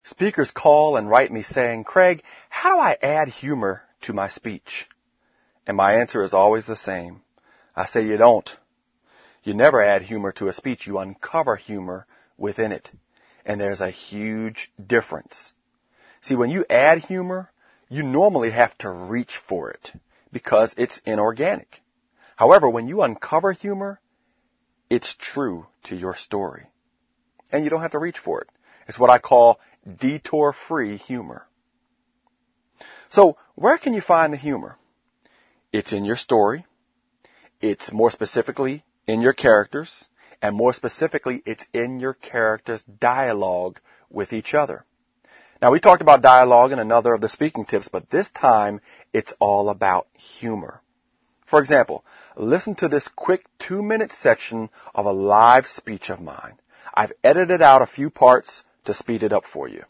Speakers call and write me saying, Craig, how do I add humor to my speech? And my answer is always the same. I say you don't. You never add humor to a speech. You uncover humor within it. And there's a huge difference. See, when you add humor, you normally have to reach for it because it's inorganic. However, when you uncover humor, it's true to your story. And you don't have to reach for it. It's what I call detour-free humor. So, where can you find the humor? It's in your story. It's more specifically in your characters. And more specifically, it's in your characters' dialogue with each other. Now, we talked about dialogue in another of the speaking tips, but this time, it's all about humor. For example, listen to this quick 2-minute section of a live speech of mine. I've edited out a few parts to speed it up for you.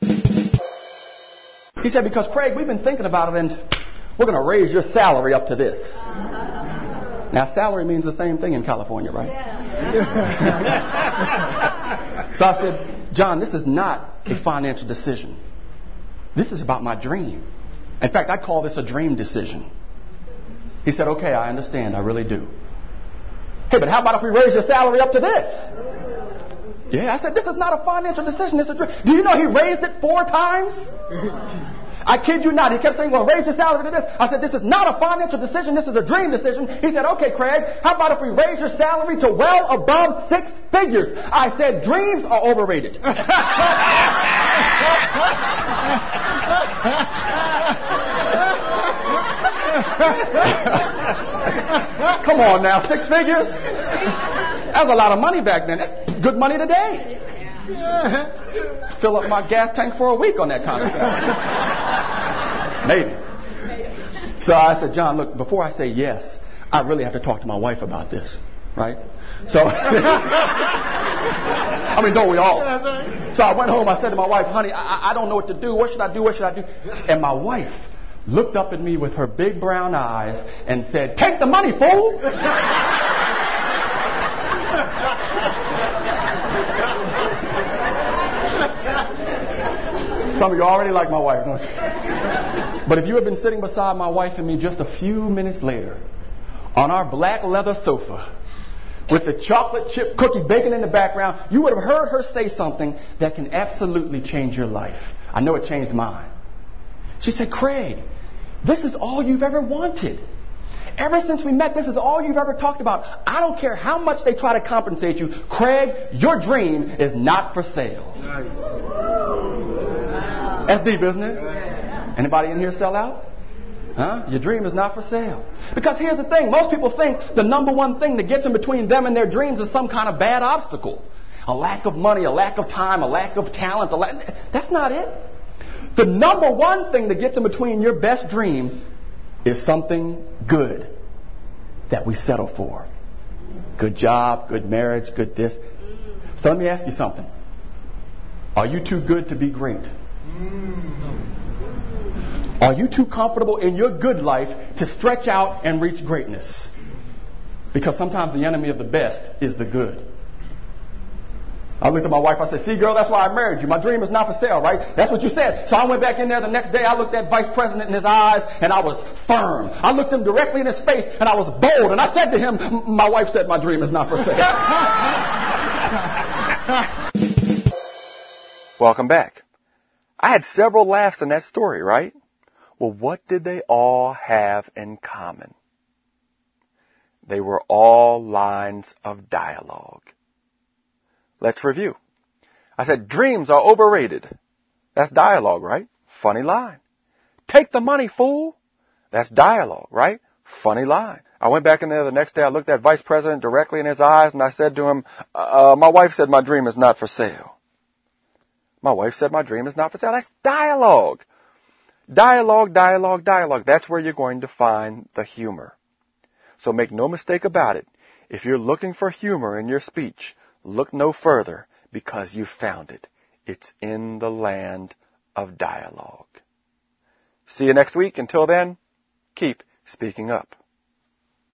He said, because Craig, we've been thinking about it and we're going to raise your salary up to this. Now, salary means the same thing in California, right? Yeah. So I said, John, this is not a financial decision. This is about my dream. In fact, I call this a dream decision. He said, okay, I understand. I really do. Hey, but how about if we raise your salary up to this? Yeah, I said, this is not a financial decision. It's a dream. Do you know he raised it 4 times? I kid you not. He kept saying, well, raise your salary to this. I said, this is not a financial decision. This is a dream decision. He said, okay, Craig, how about if we raise your salary to well above 6 figures? I said, dreams are overrated. Come on now, 6 figures? That was a lot of money back then. That's good money today. Fill up my gas tank for a week on that kind of salary. Maybe. So I said, John, look, before I say yes, I really have to talk to my wife about this. Right? So, I mean, don't we all? So I went home, I said to my wife, honey, I don't know what to do. What should I do? What should I do? And my wife looked up at me with her big brown eyes and said, take the money, fool! Some of you already like my wife, don't you? But if you had been sitting beside my wife and me just a few minutes later on our black leather sofa with the chocolate chip cookies baking in the background, you would have heard her say something that can absolutely change your life. I know it changed mine. She said, Craig, this is all you've ever wanted. Ever since we met, this is all you've ever talked about. I don't care how much they try to compensate you. Craig, your dream is not for sale. Nice. That's deep, isn't it? Anybody in here sell out? Huh? Your dream is not for sale. Because here's the thing. Most people think the number one thing that gets in between them and their dreams is some kind of bad obstacle. A lack of money, a lack of time, a lack of talent. That's not it. The number one thing that gets in between your best dream is something good that we settle for. Good job, good marriage, good this. So let me ask you something. Are you too good to be great? Are you too comfortable in your good life to stretch out and reach greatness? Because sometimes the enemy of the best is the good. I looked at my wife, I said, see girl, that's why I married you. My dream is not for sale, right? That's what you said. So I went back in there the next day, I looked at Vice President in his eyes, and I was firm. I looked him directly in his face, and I was bold. And I said to him, my wife said my dream is not for sale. Welcome back. I had several laughs in that story, right? Well, what did they all have in common? They were all lines of dialogue. Let's review. I said, dreams are overrated. That's dialogue, right? Funny line. Take the money, fool. That's dialogue, right? Funny line. I went back in there the next day. I looked at Vice President directly in his eyes, and I said to him, my wife said my dream is not for sale. My wife said my dream is not for sale. That's dialogue. Dialogue, dialogue, dialogue. That's where you're going to find the humor. So make no mistake about it. If you're looking for humor in your speech, look no further because you found it. It's in the land of dialogue. See you next week. Until then, keep speaking up.